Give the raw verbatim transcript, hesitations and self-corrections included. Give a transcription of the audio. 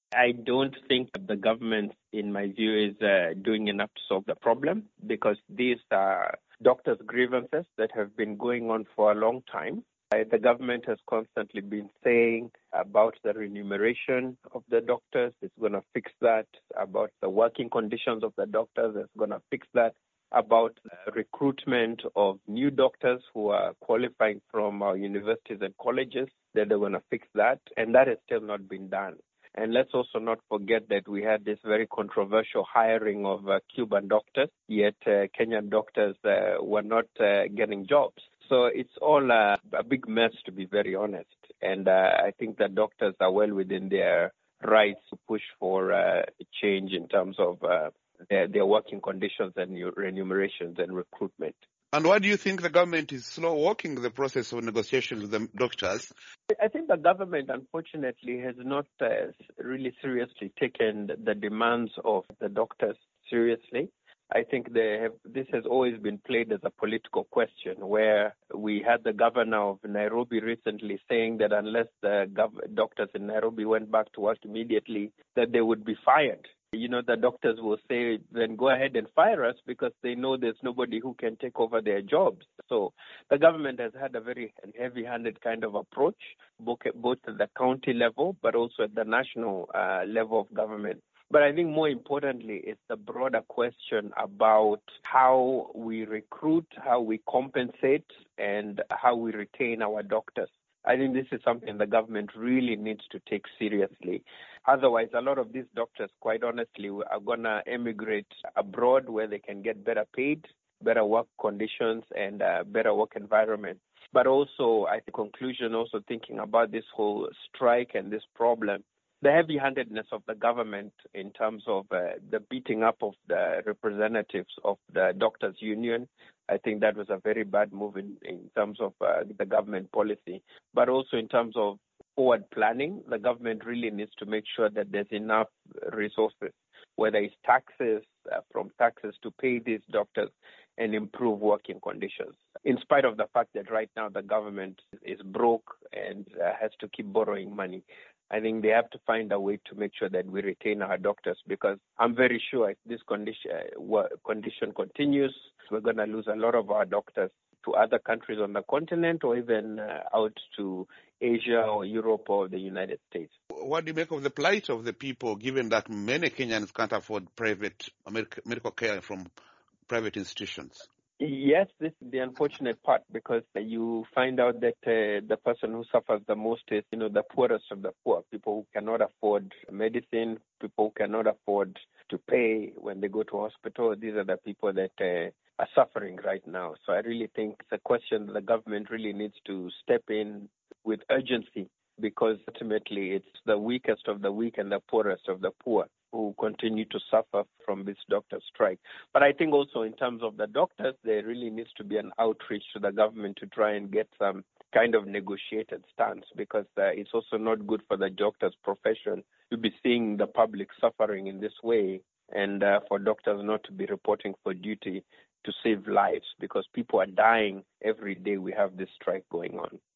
I don't think the government, in my view, is uh, doing enough to solve the problem because these are doctors' grievances that have been going on for a long time. Uh, the government has constantly been saying about the remuneration of the doctors, it's going to fix that, about the working conditions of the doctors, it's going to fix that, about uh, recruitment of new doctors who are qualifying from our universities and colleges, that they're going to fix that, and that has still not been done. And let's also not forget that we had this very controversial hiring of uh, Cuban doctors, yet uh, Kenyan doctors uh, were not uh, getting jobs. So it's all uh, a big mess, to be very honest. And uh, I think that doctors are well within their rights to push for uh, change in terms of uh, their, their working conditions and remunerations and recruitment. And why do you think the government is slow walking the process of negotiations with the doctors? I think the government, unfortunately, has not uh, really seriously taken the demands of the doctors seriously. I think they have, this has always been played as a political question, where we had the governor of Nairobi recently saying that unless the gov- doctors in Nairobi went back to work immediately, that they would be fired. You know, the doctors will say, then go ahead and fire us because they know there's nobody who can take over their jobs. So the government has had a very heavy-handed kind of approach, both at the county level, but also at the national uh, level of government. But I think more importantly, it's the broader question about how we recruit, how we compensate, and how we retain our doctors. I think this is something the government really needs to take seriously. Otherwise, a lot of these doctors, quite honestly, are going to emigrate abroad where they can get better paid, better work conditions, and uh, better work environment. But also, at the conclusion, also thinking about this whole strike and this problem, the heavy-handedness of the government in terms of uh, the beating up of the representatives of the doctors' union, I think that was a very bad move in, in terms of uh, the government policy. But also in terms of forward planning, the government really needs to make sure that there's enough resources, whether it's taxes, uh, from taxes to pay these doctors and improve working conditions. In spite of the fact that right now the government is broke and uh, has to keep borrowing money, I think they have to find a way to make sure that we retain our doctors, because I'm very sure if this condition, uh, condition continues, we're going to lose a lot of our doctors to other countries on the continent or even uh, out to Asia or Europe or the United States. What do you make of the plight of the people, given that many Kenyans can't afford private medical care from private institutions? Yes, this is the unfortunate part, because you find out that uh, the person who suffers the most is, you know, the poorest of the poor, people who cannot afford medicine, people who cannot afford to pay when they go to hospital. These are the people that uh, are suffering right now. So I really think it's a question that the government really needs to step in with urgency, because ultimately it's the weakest of the weak and the poorest of the poor who continue to suffer from this doctor strike. But I think also in terms of the doctors, there really needs to be an outreach to the government to try and get some kind of negotiated stance, because uh, it's also not good for the doctors' profession to be seeing the public suffering in this way, and uh, for doctors not to be reporting for duty to save lives, because people are dying every day we have this strike going on.